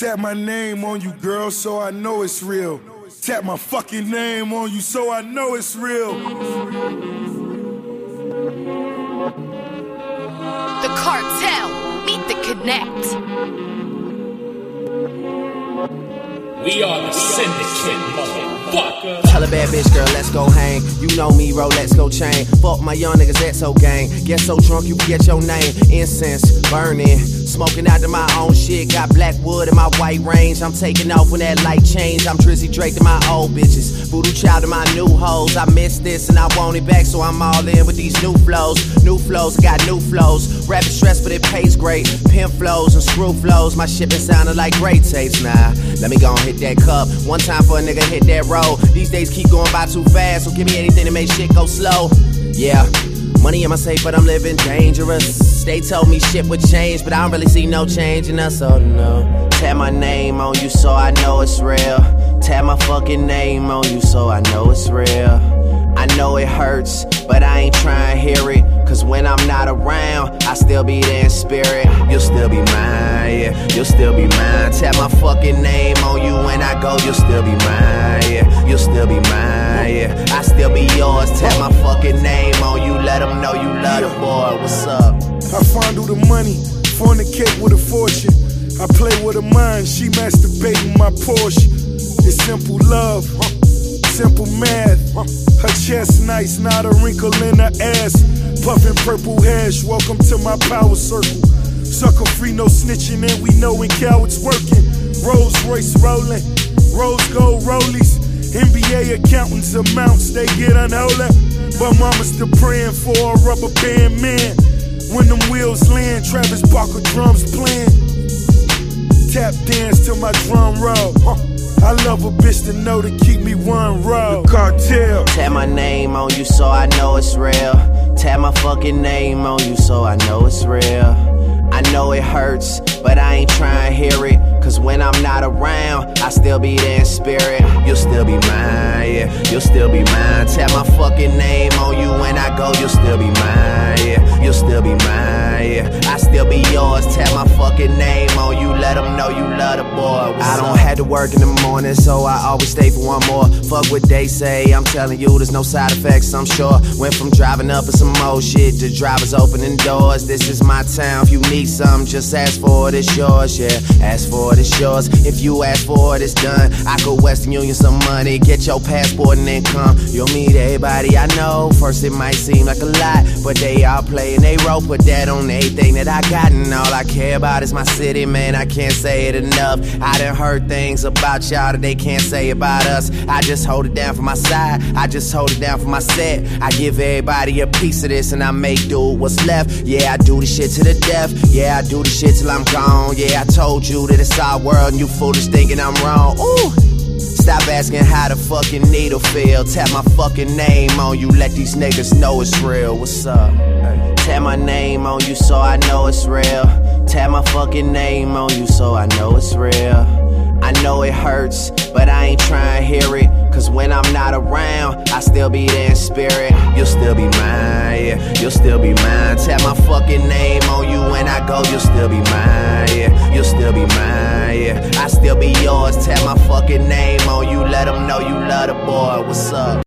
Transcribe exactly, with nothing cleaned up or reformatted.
Tap my name on you, girl, so I know it's real. Tap my fucking name on you, so I know it's real. The cartel, meet the connect. We are the syndicate, motherfucker. Tell a bad bitch, girl, let's go hang. You know me, Rolex go chain. Fuck my young niggas, that's so gang. Get so drunk you forget your name. Incense burning, smoking out to my own shit. Got black wood in my white range. I'm taking off when that light change. I'm Drizzy Drake to my old bitches, Voodoo Child to my new hoes. I missed this and I want it back, so I'm all in with these new flows. New flows, got new flows. Rapping stress, but it pays great. Pimp flows and screw flows. My shit been sounding like great tapes. Nah, let me go and hit that cup one time for a nigga hit that road. These days keep going by too fast, so give me anything to make shit go slow. Yeah, money in my safe, but I'm living dangerous. They told me shit would change, but I don't really see no change in us, so no. Tap my name on you so I know it's real. Tap my fucking name on you so I know it's real. I know it hurts, but I ain't trying to hear it. Cause when I'm not around, I still be there in spirit. You'll still be mine, yeah, you'll still be mine. Tap my fucking name on you when I go, you'll still be mine, yeah, you'll still be mine, yeah. I still be yours, tap my fucking name on you, let them know you love the boy, what's up? I fondle the money, fornicate with a fortune. I play with her mind, she masturbating my Porsche. It's simple love, simple math. Her chest nice, not a wrinkle in her ass. Puffin' purple hash, welcome to my power circle. Sucker free, no snitching, and we know when cowards working. Rolls Royce rolling, rose gold rollies. N B A accountants amounts, they get unholy. But mama's still praying for a rubber band man. When them wheels land, Travis Barker drums playing. Tap dance to my drum roll. Huh. I love a bitch to know to keep me one roll. The cartel. Tap my name on you so I know it's real. Tap my fucking name on you so I know it's real. I know it hurts, but I ain't trying to hear it. Cause when I'm not around, I still be there in spirit. You'll still be mine, yeah, you'll still be mine. Tap my fucking name on you when I go, you'll still be mine, yeah, you'll still be mine, yeah. I still be yours, tap my fucking name on you, let them know you love the boy. What's I don't up? Have to work in the morning, so I always stay for one more. Fuck what they say, I'm telling you, there's no side effects, I'm sure. Went from driving up in some more shit to drivers opening doors. This is my town, if you need something, just ask for it, it's yours, yeah. Ask for it, it's yours. If you ask for it, it's done. I go Western Union some money, get your passport and then come. You'll meet everybody I know. First it might seem like a lot, but they all playing they role. Put that on everything that I got, and all I care about is my city, man. I can't say it enough. I done heard things about y'all that they can't say about us. I just hold it down for my side, I just hold it down for my set. I give everybody a piece of this and I make do what's left. Yeah, I do the shit to the death. Yeah, I do the shit till I'm gone. Yeah, I told you that it's our world and you foolish thinking I'm wrong. Ooh. Stop asking how the fucking needle feel. Tap my fucking name on you, let these niggas know it's real. What's up? Tap my name on you so I know it's real. Tap my fucking name on you so I know it's real. I know it hurts, but I ain't trying to hear it. Cause when I'm not around, I still be there in spirit. You'll still be mine, yeah, you'll still be mine. Tap my fucking name on you when I go, you'll still be mine, yeah, you'll still be mine, yeah. I still be yours, tap my fucking name on you, let them know you love the boy, what's up?